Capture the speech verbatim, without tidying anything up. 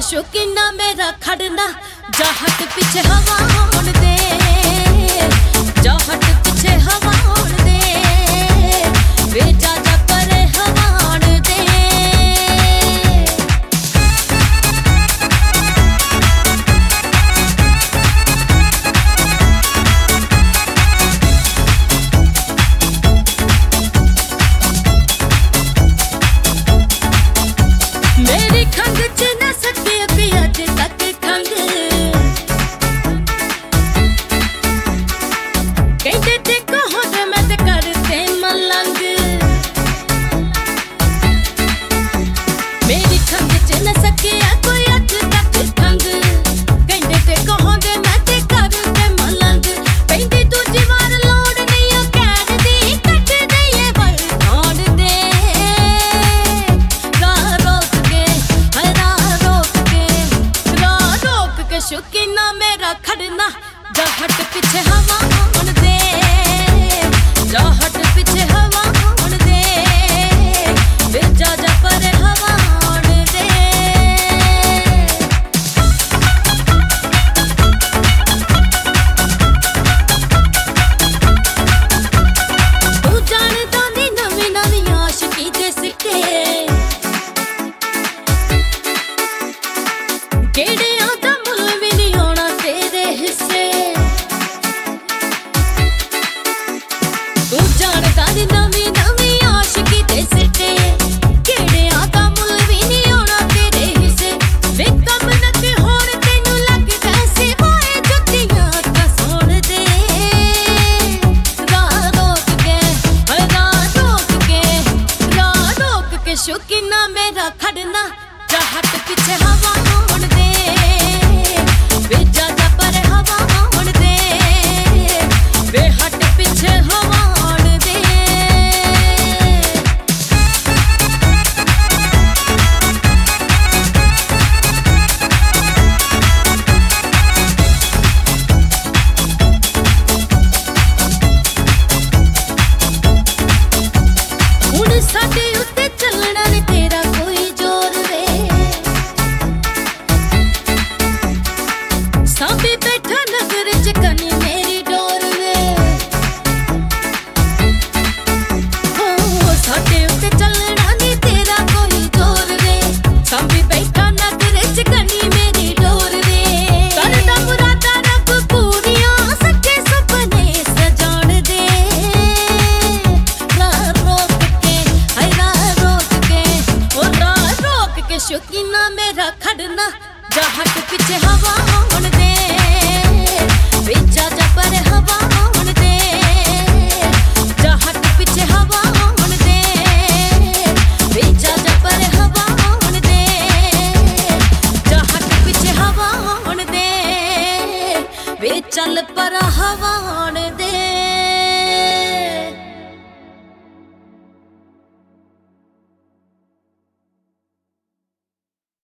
शौकीना मेरा खड़ना जा हट पीछे हवा होने दे, जा हट पीछे हवा होने दे, वे जा जा परे हवा होने दे। मेरी खंग च न सके अभी अज तक खंग, कहते ते कहो ते मैं ते करते मलंग। मेरी खंग च न सके कोई अज तक खंग, कहते ते कहो ते मैं ते करते मलंग। कहते दूजी वार लोड़ नहीं कैद दी, कट दे ये वर छोड़ दे, राह रोक के राह रोक के राह रोक के शौकीना मेरा खड़ना जा हट पीछे हवा होने दे, जा हट पीछे हवा होने दे, फिर जा जा परे हवा होने दे। तू जानदा नी नवी नवी आशिकी दे सिक्के, केड़ियां दा मुल भी नहीं होना तेरे हिस्से। तू जानदा नी नवी नवी आशिकी दे सिक्के, केड़ियां दा मुल भी नहीं होना तेरे हिस्से। वे कम न के होण तैनू लगदा सिवाए जुत्तियां तां सोण दे, राह रोक के राह रोक के राह रोक के शौकीना मेरा खड़ना जा हट पीछे हवा होने दे, वे जा जा परे हवा होने दे, वे हट पीछे हवा होने दे। हुण साडे उत्ते चलना नी तेरा कोई जोर वे, सांभे बैठा नगर च कनी मेरी डोर वे। हो साडे उत्ते चलना नी तेरा कोई जोर वे, सांभे बैठा नगर च कनी मेरी डोर वे। करदा मुरादा रब पूरियां सच्चे सुपने सजाण दे, राह रोक के हाय राह रोक के ओ राह रोक के शौकीना मेरा खड़ना जा हट पीछे हवा होने दे, वे जा जा परे हवा होने दे, जा हट पीछे हवा होने दे, वे जा जा परे हवा होने दे, जा हट पीछे हवा होने दे, वे चल पर हवा होने दे।